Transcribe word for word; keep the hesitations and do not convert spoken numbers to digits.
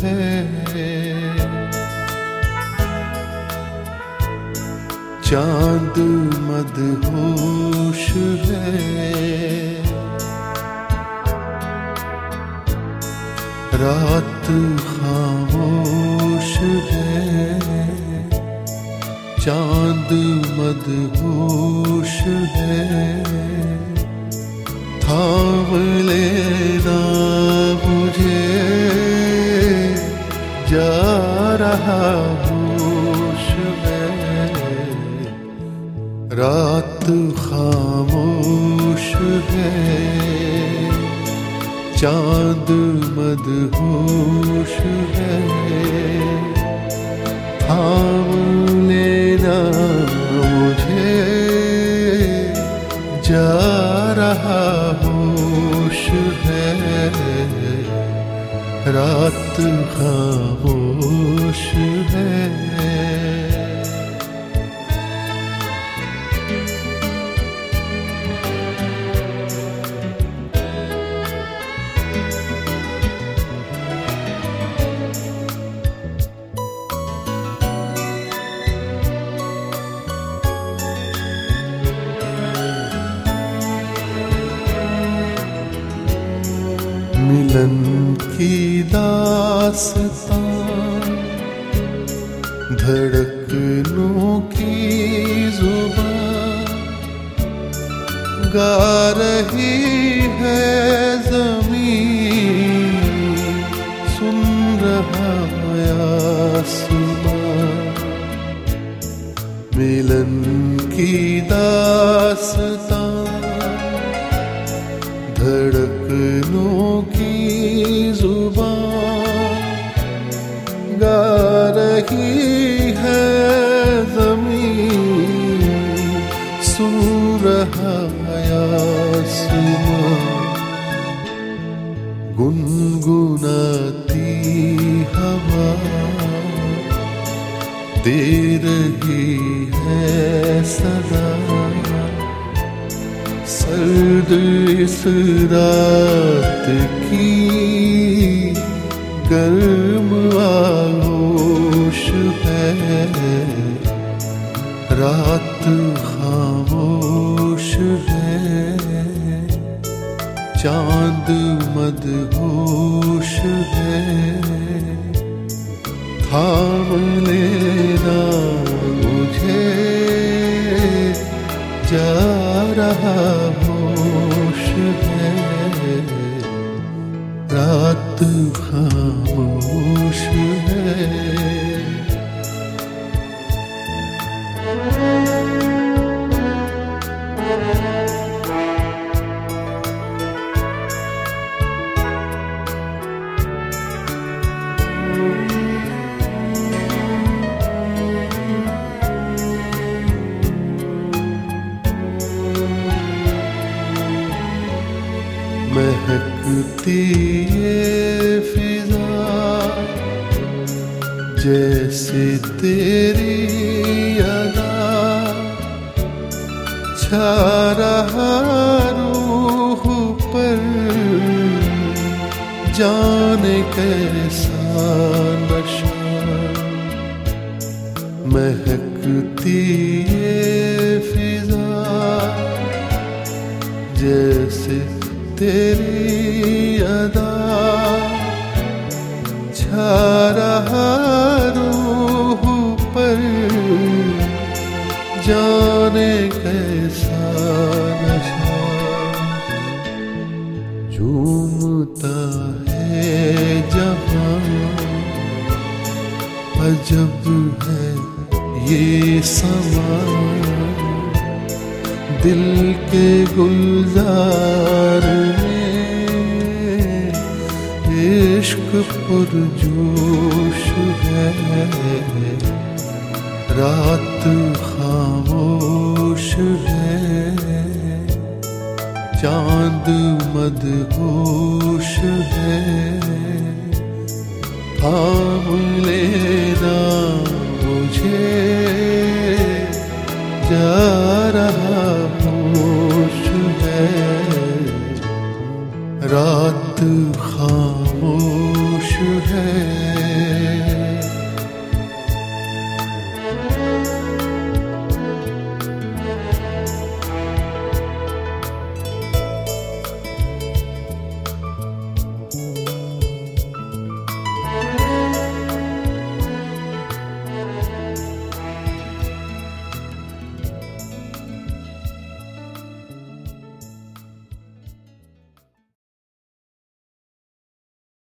है, चांद मदहोश है, रात खामोश है, चांद मदहोश है। थाम लेना मुझे, जा रहा होश है, रात खामोश है, चांद मदहोश है। थाम लेना मुझे, जा रहा होश है, रात खामोश है। मिलन की दास्तां, धड़कनों की जुबां, गा रही है ज़मीं, सुन रहा आसमां। मिलन की दास्तां, धड़कनों की जुबां, गा रही है ज़मीं, सुन रहा आसमां। गुनगुनाती हवा दे रही है सदा, सर्द इस रात की गर्म आगोश है, रात खामोश है, चांद मदहोश है। थाम लेना मुझे, जा रहा होश है, रात खामोश है। महकती ये फिजा जैसे तेरी अदा, छा रहा रूह पर जाने कैसा नशा। महकती ये फिजा जैसे तेरी अदा, छा रहा रूह पर जाने कैसा नशा। झूमता है जहां, अजब है ये समा, दिल के गुलजार में इश्क पुरजोश है, रात खामोश है, चांद मदहोश है। थाम लेना मुझे, जा